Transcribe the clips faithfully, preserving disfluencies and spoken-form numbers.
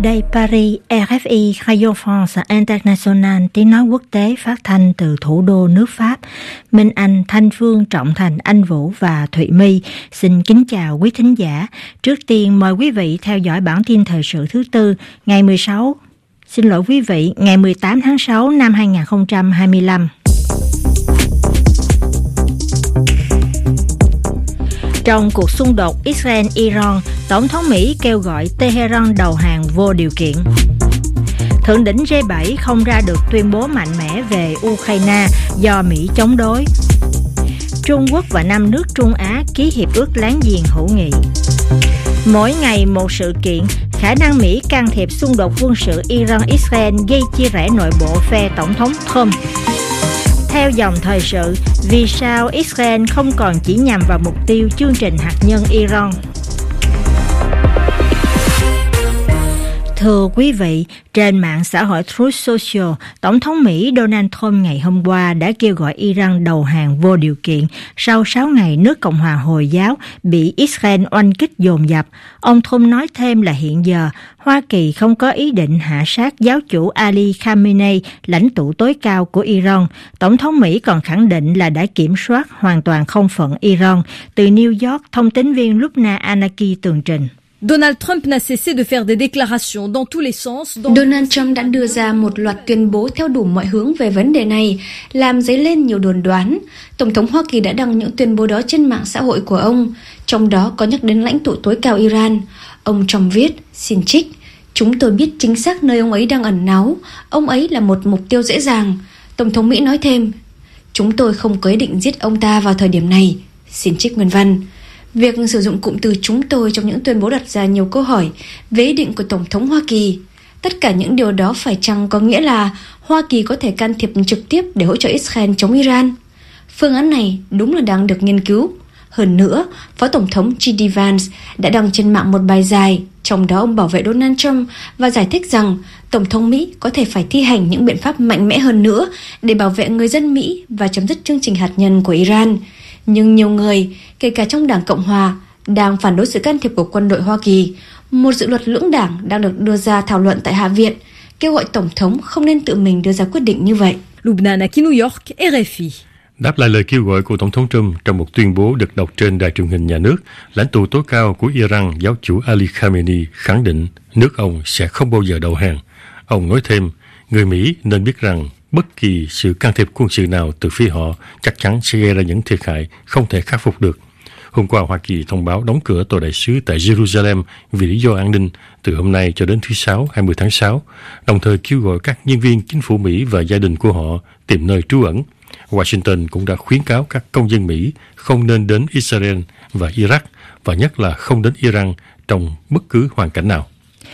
đây Paris, rờ ép i, Radio France International, tiếng nói quốc tế phát thanh từ thủ đô nước Pháp. Minh Anh, Thanh Phương, Trọng Thành, Anh Vũ và Thụy My xin kính chào quý thính giả. Trước tiên mời quý vị theo dõi bản tin thời sự thứ tư ngày mười sáu, xin lỗi quý vị, ngày mười tám tháng sáu năm hai nghìn không trăm hai mươi lăm. Trong cuộc xung đột Israel-Iran, Tổng thống Mỹ kêu gọi Tehran đầu hàng vô điều kiện. Thượng đỉnh G bảy không ra được tuyên bố mạnh mẽ về Ukraine do Mỹ chống đối. Trung Quốc và năm nước Trung Á ký hiệp ước láng giềng hữu nghị. Mỗi ngày một sự kiện, khả năng Mỹ can thiệp xung đột quân sự Iran-Israel gây chia rẽ nội bộ phe Tổng thống Trump. Theo dòng thời sự, vì sao Israel không còn chỉ nhằm vào mục tiêu chương trình hạt nhân Iran? Thưa quý vị, trên mạng xã hội Truth Social, Tổng thống Mỹ Donald Trump ngày hôm qua đã kêu gọi Iran đầu hàng vô điều kiện sau sáu ngày nước Cộng hòa Hồi giáo bị Israel oanh kích dồn dập. Ông Trump nói thêm là hiện giờ, Hoa Kỳ không có ý định hạ sát giáo chủ Ali Khamenei, lãnh tụ tối cao của Iran. Tổng thống Mỹ còn khẳng định là đã kiểm soát hoàn toàn không phận Iran. Từ New York, thông tín viên Lubna Anaki tường trình. Donald Trump n'a cessé de faire des déclarations dans tous les sens. Dans... Donald Trump đã đưa ra một loạt tuyên bố theo đủ mọi hướng về vấn đề này, làm dấy lên nhiều đồn đoán. Tổng thống Hoa Kỳ đã đăng những tuyên bố đó trên mạng xã hội của ông, trong đó có nhắc đến lãnh tụ tối cao Iran. Ông Trump viết, xin trích, chúng tôi biết chính xác nơi ông ấy đang ẩn náu, ông ấy là một mục tiêu dễ dàng. Tổng thống Mỹ nói thêm, chúng tôi không có ý định giết ông ta vào thời điểm này, xin trích nguyên văn. Việc sử dụng cụm từ chúng tôi trong những tuyên bố đặt ra nhiều câu hỏi về ý định của Tổng thống Hoa Kỳ. Tất cả những điều đó phải chăng có nghĩa là Hoa Kỳ có thể can thiệp trực tiếp để hỗ trợ Israel chống Iran? Phương án này đúng là đang được nghiên cứu. Hơn nữa, Phó Tổng thống giê đê Vance đã đăng trên mạng một bài dài, trong đó ông bảo vệ Donald Trump và giải thích rằng Tổng thống Mỹ có thể phải thi hành những biện pháp mạnh mẽ hơn nữa để bảo vệ người dân Mỹ và chấm dứt chương trình hạt nhân của Iran. Nhưng nhiều người, kể cả trong Đảng Cộng Hòa, đang phản đối sự can thiệp của quân đội Hoa Kỳ. Một dự luật lưỡng đảng đang được đưa ra thảo luận tại Hạ viện, kêu gọi Tổng thống không nên tự mình đưa ra quyết định như vậy. Lubna Anaki, New York, rờ ép i. Đáp lại lời kêu gọi của Tổng thống Trump trong một tuyên bố được đọc trên đài truyền hình nhà nước, lãnh tụ tối cao của Iran, giáo chủ Ali Khamenei, khẳng định nước ông sẽ không bao giờ đầu hàng. Ông nói thêm, người Mỹ nên biết rằng bất kỳ sự can thiệp quân sự nào từ phía họ chắc chắn sẽ gây ra những thiệt hại không thể khắc phục được. Hôm qua, Hoa Kỳ thông báo đóng cửa tòa đại sứ tại Jerusalem vì lý do an ninh từ hôm nay cho đến thứ Sáu, hai mươi tháng sáu, đồng thời kêu gọi các nhân viên chính phủ Mỹ và gia đình của họ tìm nơi trú ẩn. Washington cũng đã khuyến cáo các công dân Mỹ không nên đến Israel và Iraq, và nhất là không đến Iran trong bất cứ hoàn cảnh nào.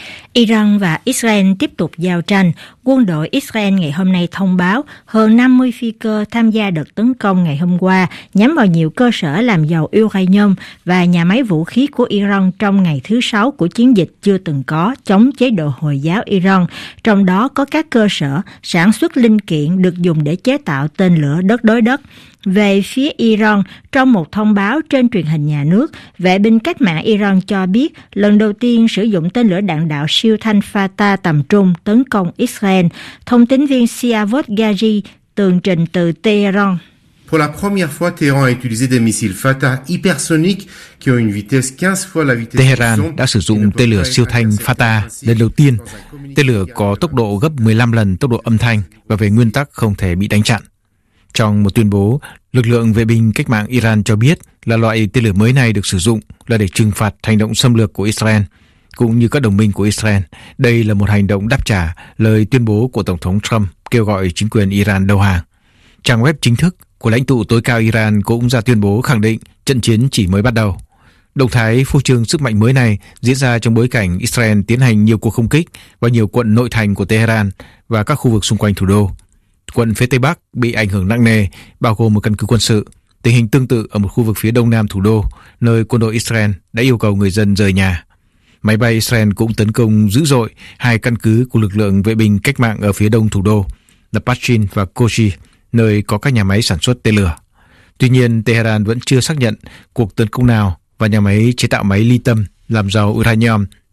Iran và Israel tiếp tục giao tranh. Quân đội Israel ngày hôm nay thông báo hơn năm mươi phi cơ tham gia đợt tấn công ngày hôm qua nhắm vào nhiều cơ sở làm dầu uranium và nhà máy vũ khí của Iran trong ngày thứ sáu của chiến dịch chưa từng có chống chế độ Hồi giáo Iran, trong đó có các cơ sở sản xuất linh kiện được dùng để chế tạo tên lửa đất đối đất. Về phía Iran, trong một thông báo trên truyền hình nhà nước, vệ binh cách mạng Iran cho biết lần đầu tiên sử dụng tên lửa đạn đạo siêu thanh Fatah tầm trung tấn công Israel. Thông tín viên Siavot Gaji tường trình từ Tehran. Pour la première fois, Téhéran a utilisé des missiles Fatah hypersoniques qui ont une vitesse quinze fois la vitesse. Tehran đã sử dụng tên lửa siêu thanh Fatah lần đầu tiên. Tên lửa có tốc độ gấp mười lăm lần tốc độ âm thanh và về nguyên tắc không thể bị đánh chặn. Trong một tuyên bố, lực lượng vệ binh cách mạng Iran cho biết là loại tên lửa mới này được sử dụng là để trừng phạt hành động xâm lược của Israel, cũng như các đồng minh của Israel. Đây là một hành động đáp trả lời tuyên bố của Tổng thống Trump kêu gọi chính quyền Iran đầu hàng. Trang web chính thức của lãnh tụ tối cao Iran cũng ra tuyên bố khẳng định trận chiến chỉ mới bắt đầu. Động thái phô trương sức mạnh mới này diễn ra trong bối cảnh Israel tiến hành nhiều cuộc không kích vào nhiều quận nội thành của Tehran và các khu vực xung quanh thủ đô. Quận phía Tây Bắc bị ảnh hưởng nặng nề, bao gồm một căn cứ quân sự. Tình hình tương tự ở một khu vực phía Đông Nam thủ đô, nơi quân đội Israel đã yêu cầu người dân rời nhà. Máy bay Israel cũng tấn công dữ dội hai căn cứ của lực lượng vệ binh cách mạng ở phía đông thủ đô, là Pachin và Kochi, nơi có các nhà máy sản xuất tên lửa. Tuy nhiên, Tehran vẫn chưa xác nhận cuộc tấn công nào vào nhà máy chế tạo máy li tâm làm giàu uranium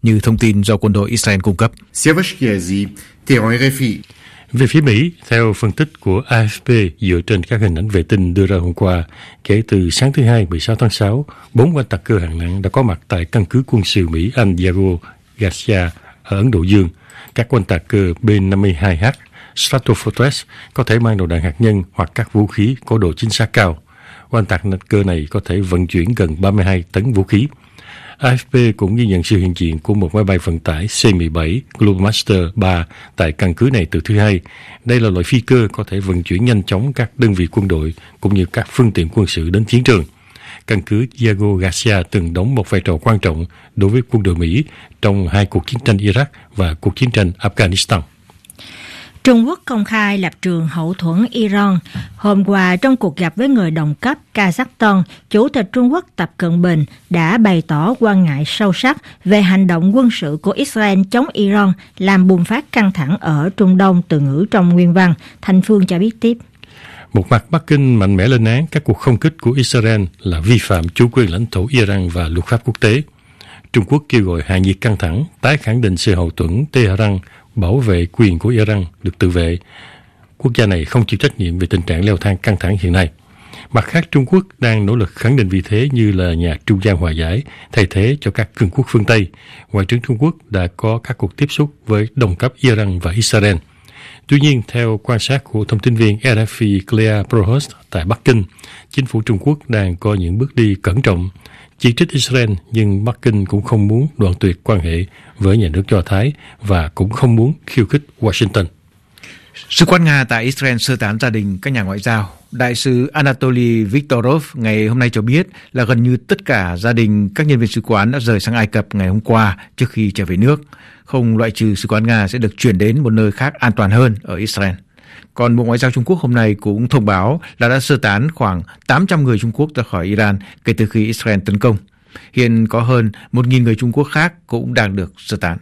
như thông tin do quân đội Israel cung cấp. Siavash Kiazi, Tehran R F I. Về phía Mỹ, theo phân tích của A F P dựa trên các hình ảnh vệ tinh đưa ra hôm qua, kể từ sáng thứ Hai mười sáu tháng sáu, bốn oanh tạc cơ hạng nặng đã có mặt tại căn cứ quân sự Mỹ Al-Diego Garcia ở Ấn Độ Dương. Các oanh tạc cơ B năm mươi hai H Stratofortress có thể mang đầu đạn hạt nhân hoặc các vũ khí có độ chính xác cao. Oanh tạc cơ này có thể vận chuyển gần ba mươi hai tấn vũ khí. A F P cũng ghi nhận sự hiện diện của một máy bay vận tải C mười bảy Globemaster ba tại căn cứ này từ thứ Hai. Đây là loại phi cơ có thể vận chuyển nhanh chóng các đơn vị quân đội cũng như các phương tiện quân sự đến chiến trường. Căn cứ Diego Garcia từng đóng một vai trò quan trọng đối với quân đội Mỹ trong hai cuộc chiến tranh Iraq và cuộc chiến tranh Afghanistan. Trung Quốc công khai lập trường hậu thuẫn Iran. Hôm qua, trong cuộc gặp với người đồng cấp Kazakhstan, Chủ tịch Trung Quốc Tập Cận Bình đã bày tỏ quan ngại sâu sắc về hành động quân sự của Israel chống Iran, làm bùng phát căng thẳng ở Trung Đông, từ ngữ trong nguyên văn. Thành Phương cho biết tiếp. Một mặt, Bắc Kinh mạnh mẽ lên án các cuộc không kích của Israel là vi phạm chủ quyền lãnh thổ Iran và luật pháp quốc tế. Trung Quốc kêu gọi hạ nhiệt căng thẳng, tái khẳng định sự hậu thuẫn Tehran, bảo vệ quyền của Iran được tự vệ. Quốc gia này không chịu trách nhiệm về tình trạng leo thang căng thẳng hiện nay. Mặt khác, Trung Quốc đang nỗ lực khẳng định vị thế như là nhà trung gian hòa giải, thay thế cho các cường quốc phương Tây. Ngoại trưởng Trung Quốc đã có các cuộc tiếp xúc với đồng cấp Iran và Israel. Tuy nhiên, theo quan sát của thông tin viên R F I Claire Prohust tại Bắc Kinh, chính phủ Trung Quốc đang có những bước đi cẩn trọng, chỉ trích Israel, nhưng Bắc Kinh cũng không muốn đoạn tuyệt quan hệ với nhà nước Do Thái và cũng không muốn khiêu khích Washington. Sứ quán Nga tại Israel sơ tán gia đình các nhà ngoại giao. Đại sứ Anatoly Viktorov ngày hôm nay cho biết là gần như tất cả gia đình các nhân viên sứ quán đã rời sang Ai Cập ngày hôm qua trước khi trở về nước. Không loại trừ sứ quán Nga sẽ được chuyển đến một nơi khác an toàn hơn ở Israel. Còn Bộ Ngoại giao Trung Quốc hôm nay cũng thông báo là đã sơ tán khoảng tám trăm người Trung Quốc ra khỏi Iran kể từ khi Israel tấn công. Hiện có hơn một nghìn người Trung Quốc khác cũng đang được sơ tán.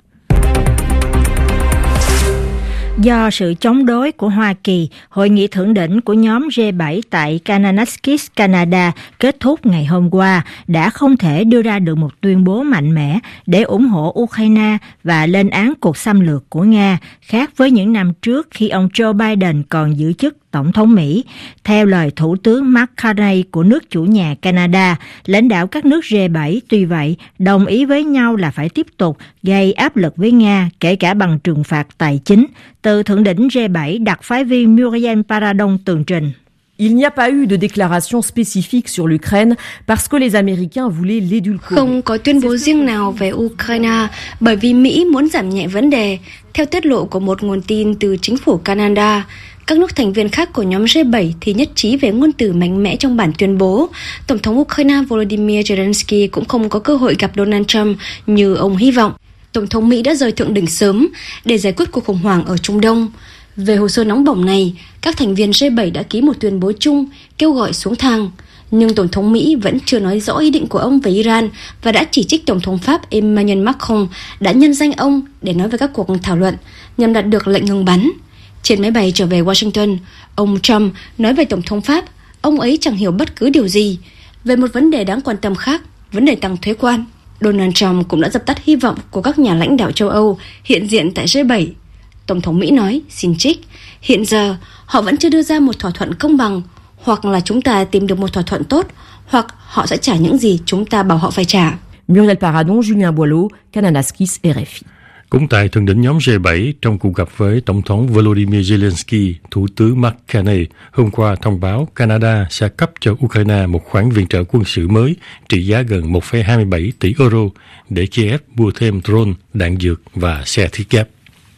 Do sự chống đối của Hoa Kỳ, hội nghị thượng đỉnh của nhóm G bảy tại Kananaskis, Canada kết thúc ngày hôm qua đã không thể đưa ra được một tuyên bố mạnh mẽ để ủng hộ Ukraine và lên án cuộc xâm lược của Nga, khác với những năm trước khi ông Joe Biden còn giữ chức Tổng thống Mỹ. Theo lời Thủ tướng Mark Carney của nước chủ nhà Canada, lãnh đạo các nước G bảy tuy vậy đồng ý với nhau là phải tiếp tục gây áp lực với Nga, kể cả bằng trừng phạt tài chính. Từ thượng đỉnh G bảy, đặc phái viên Muriel Paradon tường trình. Il n'y a pas eu de déclaration spécifique sur l'Ukraine parce que les Américains voulaient l'édulcorer. Không có tuyên bố riêng nào về Ukraine bởi vì Mỹ muốn giảm nhẹ vấn đề. Theo tiết lộ của một nguồn tin từ chính phủ Canada, các nước thành viên khác của nhóm G bảy thì nhất trí về ngôn từ mạnh mẽ trong bản tuyên bố. Tổng thống Ukraine Volodymyr Zelensky cũng không có cơ hội gặp Donald Trump như ông hy vọng. Tổng thống Mỹ đã rời thượng đỉnh sớm để giải quyết cuộc khủng hoảng ở Trung Đông. Về hồ sơ nóng bỏng này, các thành viên G bảy đã ký một tuyên bố chung kêu gọi xuống thang. Nhưng Tổng thống Mỹ vẫn chưa nói rõ ý định của ông về Iran và đã chỉ trích Tổng thống Pháp Emmanuel Macron đã nhân danh ông để nói về các cuộc thảo luận nhằm đạt được lệnh ngừng bắn. Trên máy bay trở về Washington, ông Trump nói về Tổng thống Pháp, ông ấy chẳng hiểu bất cứ điều gì. Về một vấn đề đáng quan tâm khác, vấn đề tăng thuế quan, Donald Trump cũng đã dập tắt hy vọng của các nhà lãnh đạo châu Âu hiện diện tại G bảy. Tổng thống Mỹ nói, xin trích, hiện giờ họ vẫn chưa đưa ra một thỏa thuận công bằng, hoặc là chúng ta tìm được một thỏa thuận tốt, hoặc họ sẽ trả những gì chúng ta bảo họ phải trả. Muriel Paradon, Julien Boileau, Kananaskis, R F I. Cũng tại thượng đỉnh nhóm G bảy, trong cuộc gặp với Tổng thống Volodymyr Zelensky, Thủ tướng Mark Carney hôm qua thông báo Canada sẽ cấp cho Ukraine một khoản viện trợ quân sự mới trị giá gần một phẩy hai mươi bảy tỷ euro để Kiev mua thêm drone, đạn dược và xe thiết giáp.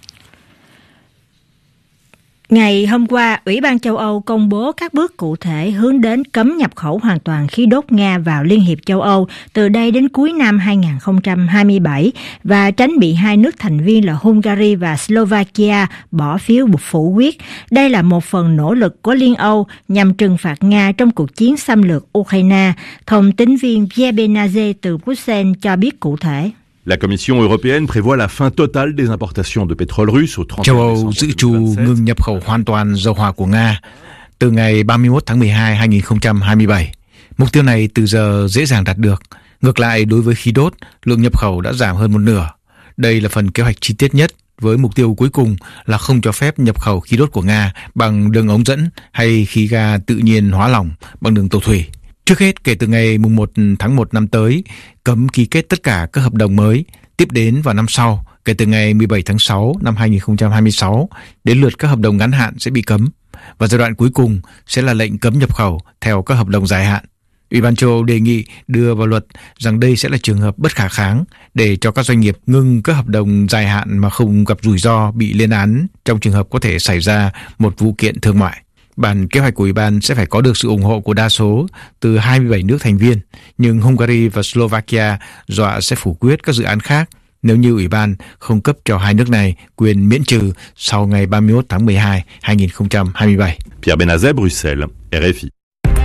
Ngày hôm qua, Ủy ban châu Âu công bố các bước cụ thể hướng đến cấm nhập khẩu hoàn toàn khí đốt Nga vào Liên hiệp châu Âu từ đây đến cuối năm hai không hai bảy và tránh bị hai nước thành viên là Hungary và Slovakia bỏ phiếu phủ quyết. Đây là một phần nỗ lực của Liên Âu nhằm trừng phạt Nga trong cuộc chiến xâm lược Ukraine. Thông tín viên Pierre Benazet từ Bruxelles cho biết cụ thể. La Commission européenne prévoit la fin totale des importations de pétrole russe au trente. Châu Âu dự trù ngừng nhập khẩu hoàn toàn dầu hỏa của Nga từ ngày ba mươi mốt tháng mười hai năm hai nghìn không trăm hai mươi bảy. Mục tiêu này từ giờ dễ dàng đạt được. Ngược lại, đối với khí đốt, lượng nhập khẩu đã giảm hơn một nửa. Đây là phần kế hoạch chi tiết nhất, với mục tiêu cuối cùng là không cho phép nhập khẩu khí đốt của Nga bằng đường ống dẫn hay khí ga tự nhiên hóa lỏng bằng đường tàu thủy. Trước hết, kể từ ngày mùng một tháng một năm tới, cấm ký kết tất cả các hợp đồng mới. Tiếp đến vào năm sau, kể từ ngày mười bảy tháng sáu năm hai nghìn không trăm hai mươi sáu, đến lượt các hợp đồng ngắn hạn sẽ bị cấm. Và giai đoạn cuối cùng sẽ là lệnh cấm nhập khẩu theo các hợp đồng dài hạn. Ủy ban châu Âu đề nghị đưa vào luật rằng đây sẽ là trường hợp bất khả kháng để cho các doanh nghiệp ngưng các hợp đồng dài hạn mà không gặp rủi ro bị lên án trong trường hợp có thể xảy ra một vụ kiện thương mại. Bản kế hoạch của Ủy ban sẽ phải có được sự ủng hộ của đa số từ hai mươi bảy nước thành viên, nhưng Hungary và Slovakia dọa sẽ phủ quyết các dự án khác nếu như Ủy ban không cấp cho hai nước này quyền miễn trừ sau ngày ba mươi mốt tháng mười hai năm hai nghìn không trăm hai mươi bảy. Pierre Benazet, Bruxelles, R F I.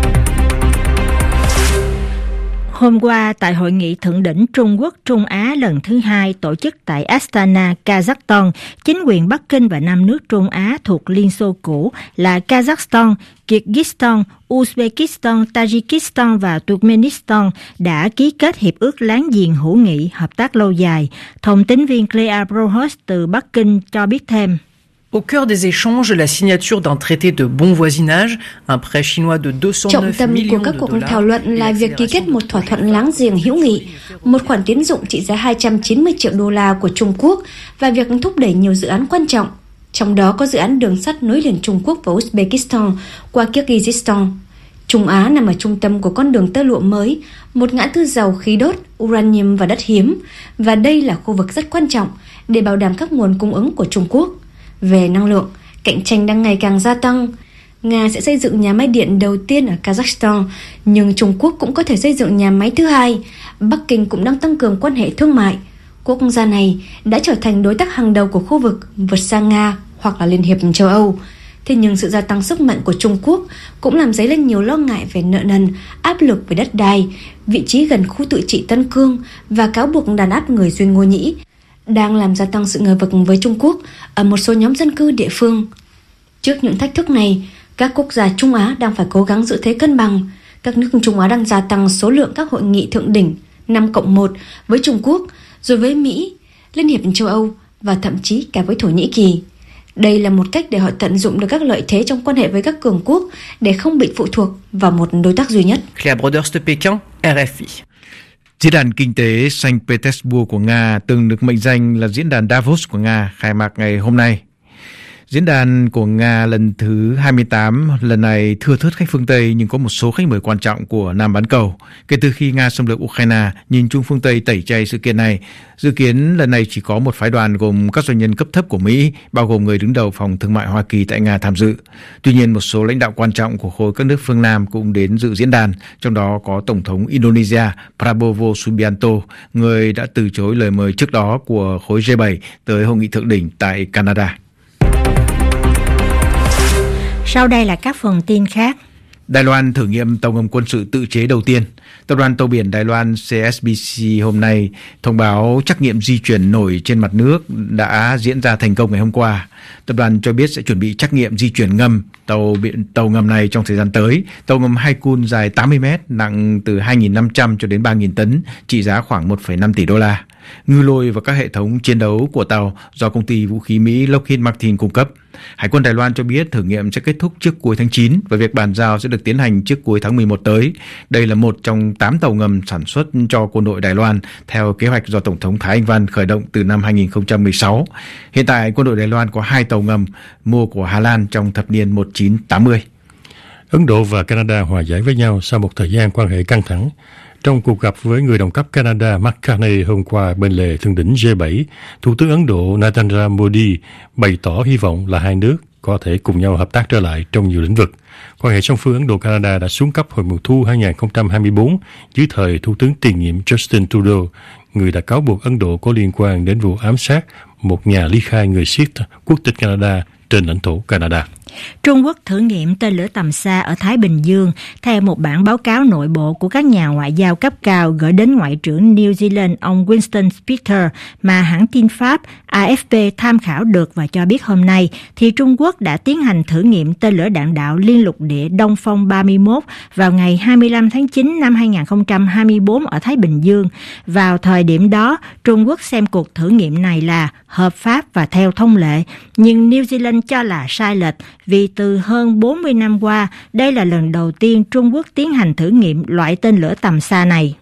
Hôm qua, tại Hội nghị Thượng đỉnh Trung Quốc-Trung Á lần thứ hai tổ chức tại Astana, Kazakhstan, chính quyền Bắc Kinh và năm nước Trung Á thuộc Liên Xô cũ là Kazakhstan, Kyrgyzstan, Uzbekistan, Tajikistan và Turkmenistan đã ký kết hiệp ước láng giềng hữu nghị hợp tác lâu dài. Thông tín viên Clea Brohos từ Bắc Kinh cho biết thêm. Au cœur des échanges, la signature d'un traité de bon voisinage, un prêt chinois de deux cent neuf millions de dollars. Trọng tâm của các cuộc thảo luận là việc ký kết một thỏa thuận láng giềng hữu nghị, một khoản tín dụng trị giá hai trăm chín mươi triệu đô la của Trung Quốc và việc thúc đẩy nhiều dự án quan trọng, trong đó có dự án đường sắt nối liền Trung Quốc và Uzbekistan qua Kyrgyzstan. Trung Á nằm ở trung tâm của con đường tơ lụa mới, một ngã tư giàu khí đốt, uranium và đất hiếm, và đây là khu vực rất quan trọng để bảo đảm các nguồn cung ứng của Trung Quốc. Về năng lượng, cạnh tranh đang ngày càng gia tăng. Nga sẽ xây dựng nhà máy điện đầu tiên ở Kazakhstan, nhưng Trung Quốc cũng có thể xây dựng nhà máy thứ hai. Bắc Kinh cũng đang tăng cường quan hệ thương mại. Quốc gia này đã trở thành đối tác hàng đầu của khu vực, vượt xa Nga hoặc là Liên hiệp châu Âu. Thế nhưng sự gia tăng sức mạnh của Trung Quốc cũng làm dấy lên nhiều lo ngại về nợ nần, áp lực về đất đai, vị trí gần khu tự trị Tân Cương và cáo buộc đàn áp người Duyên Ngô Nhĩ, đang làm gia tăng sự ngờ vực với Trung Quốc ở một số nhóm dân cư địa phương. Trước những thách thức này, các quốc gia Trung Á đang phải cố gắng giữ thế cân bằng. Các nước Trung Á đang gia tăng số lượng các hội nghị thượng đỉnh năm cộng một với Trung Quốc, rồi với Mỹ, Liên hiệp châu Âu và thậm chí cả với Thổ Nhĩ Kỳ. Đây là một cách để họ tận dụng được các lợi thế trong quan hệ với các cường quốc để không bị phụ thuộc vào một đối tác duy nhất. Clea Brothers de Pékin, R F I. Diễn đàn kinh tế Saint Petersburg của Nga, từng được mệnh danh là diễn đàn Davos của Nga, khai mạc ngày hôm nay. Diễn đàn của Nga lần thứ hai mươi tám, lần này thưa thớt khách phương Tây nhưng có một số khách mời quan trọng của Nam bán cầu. Kể từ khi Nga xâm lược Ukraine, nhìn chung phương Tây tẩy chay sự kiện này. Dự kiến lần này chỉ có một phái đoàn gồm các doanh nhân cấp thấp của Mỹ, bao gồm người đứng đầu phòng thương mại Hoa Kỳ tại Nga tham dự. Tuy nhiên, một số lãnh đạo quan trọng của khối các nước phương Nam cũng đến dự diễn đàn, trong đó có Tổng thống Indonesia Prabowo Subianto, người đã từ chối lời mời trước đó của khối G bảy tới hội nghị thượng đỉnh tại Canada. Sau đây là các phần tin khác. Đài Loan thử nghiệm tàu ngầm quân sự tự chế đầu tiên. Tập đoàn Tàu biển Đài Loan C S B C hôm nay thông báo trắc nghiệm di chuyển nổi trên mặt nước đã diễn ra thành công ngày hôm qua. Tập đoàn cho biết sẽ chuẩn bị trắc nghiệm di chuyển ngầm tàu biển tàu ngầm này trong thời gian tới. Tàu ngầm Haikun dài tám mươi mét, nặng từ hai nghìn năm trăm cho đến ba nghìn tấn, trị giá khoảng một phẩy năm tỷ đô la. Ngư lôi và các hệ thống chiến đấu của tàu do công ty vũ khí Mỹ Lockheed Martin cung cấp. Hải quân Đài Loan cho biết thử nghiệm sẽ kết thúc trước cuối tháng chín và việc bàn giao sẽ được tiến hành trước cuối tháng mười một tới. Đây là một trong tám tàu ngầm sản xuất cho quân đội Đài Loan theo kế hoạch do Tổng thống Thái Anh Văn khởi động từ năm hai nghìn không trăm mười sáu. Hiện tại quân đội Đài Loan có hai tàu ngầm mua của Hà Lan trong thập niên một nghìn chín trăm tám mươi. Ấn Độ và Canada hòa giải với nhau sau một thời gian quan hệ căng thẳng. Trong cuộc gặp với người đồng cấp Canada Mark Carney hôm qua bên lề thượng đỉnh G bảy, Thủ tướng Ấn Độ Narendra Modi bày tỏ hy vọng là hai nước có thể cùng nhau hợp tác trở lại trong nhiều lĩnh vực. Quan hệ song phương Ấn Độ-Canada đã xuống cấp hồi mùa thu hai nghìn không trăm hai mươi tư dưới thời Thủ tướng tiền nhiệm Justin Trudeau, người đã cáo buộc Ấn Độ có liên quan đến vụ ám sát một nhà ly khai người Sikh quốc tịch Canada trên lãnh thổ Canada. Trung Quốc thử nghiệm tên lửa tầm xa ở Thái Bình Dương theo một bản báo cáo nội bộ của các nhà ngoại giao cấp cao gửi đến Ngoại trưởng New Zealand ông Winston Spear mà hãng tin Pháp A F P tham khảo được và cho biết hôm nay, thì Trung Quốc đã tiến hành thử nghiệm tên lửa đạn đạo liên lục địa Đông Phong ba mươi mốt vào ngày hai mươi lăm tháng chín năm hai nghìn không trăm hai mươi tư ở Thái Bình Dương. Vào thời điểm đó, Trung Quốc xem cuộc thử nghiệm này là hợp pháp và theo thông lệ, nhưng New Zealand cho là sai lệch vì từ hơn bốn mươi năm qua, đây là lần đầu tiên Trung Quốc tiến hành thử nghiệm loại tên lửa tầm xa này.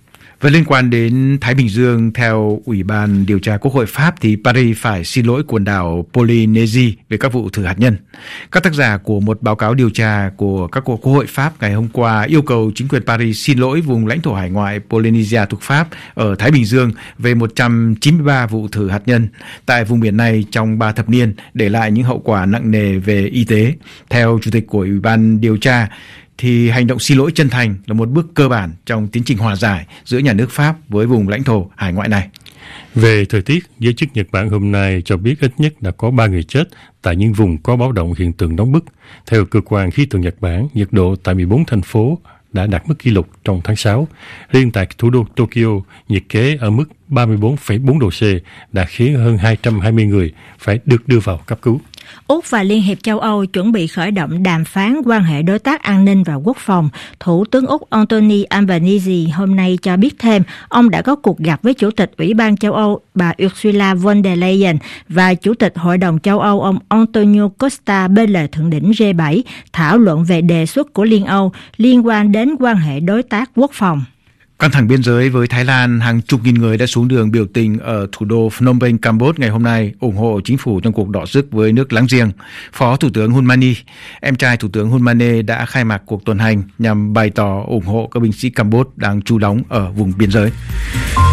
Và liên quan đến Thái Bình Dương, theo Ủy ban điều tra Quốc hội Pháp thì Paris phải xin lỗi quần đảo Polynesia về các vụ thử hạt nhân. Các tác giả của một báo cáo điều tra của các cuộc Quốc hội Pháp ngày hôm qua yêu cầu chính quyền Paris xin lỗi vùng lãnh thổ hải ngoại Polynesia thuộc Pháp ở Thái Bình Dương về một trăm chín mươi ba vụ thử hạt nhân tại vùng biển này trong ba thập niên, để lại những hậu quả nặng nề về y tế. Theo Chủ tịch của Ủy ban điều tra, thì hành động xin lỗi chân thành là một bước cơ bản trong tiến trình hòa giải giữa nhà nước Pháp với vùng lãnh thổ hải ngoại này. Về thời tiết, giới chức Nhật Bản hôm nay cho biết ít nhất đã có ba người chết tại những vùng có báo động hiện tượng nóng bức. Theo cơ quan khí tượng Nhật Bản, nhiệt độ tại mười bốn thành phố đã đạt mức kỷ lục trong tháng sáu. Riêng tại thủ đô Tokyo, nhiệt kế ở mức ba mươi bốn phẩy bốn độ C đã khiến hơn hai trăm hai mươi người phải được đưa vào cấp cứu. Úc và Liên hiệp châu Âu chuẩn bị khởi động đàm phán quan hệ đối tác an ninh và quốc phòng. Thủ tướng Úc Anthony Albanese hôm nay cho biết thêm, ông đã có cuộc gặp với Chủ tịch Ủy ban châu Âu bà Ursula von der Leyen và Chủ tịch Hội đồng châu Âu ông Antonio Costa bên lề thượng đỉnh G bảy, thảo luận về đề xuất của Liên Âu liên quan đến quan hệ đối tác quốc phòng. Căng thẳng biên giới với Thái Lan, hàng chục nghìn người đã xuống đường biểu tình ở thủ đô Phnom Penh, Campuchia ngày hôm nay, ủng hộ chính phủ trong cuộc đọ sức với nước láng giềng. Phó Thủ tướng Hun Mani, em trai Thủ tướng Hun Mane, đã khai mạc cuộc tuần hành nhằm bày tỏ ủng hộ các binh sĩ Campuchia đang trú đóng ở vùng biên giới.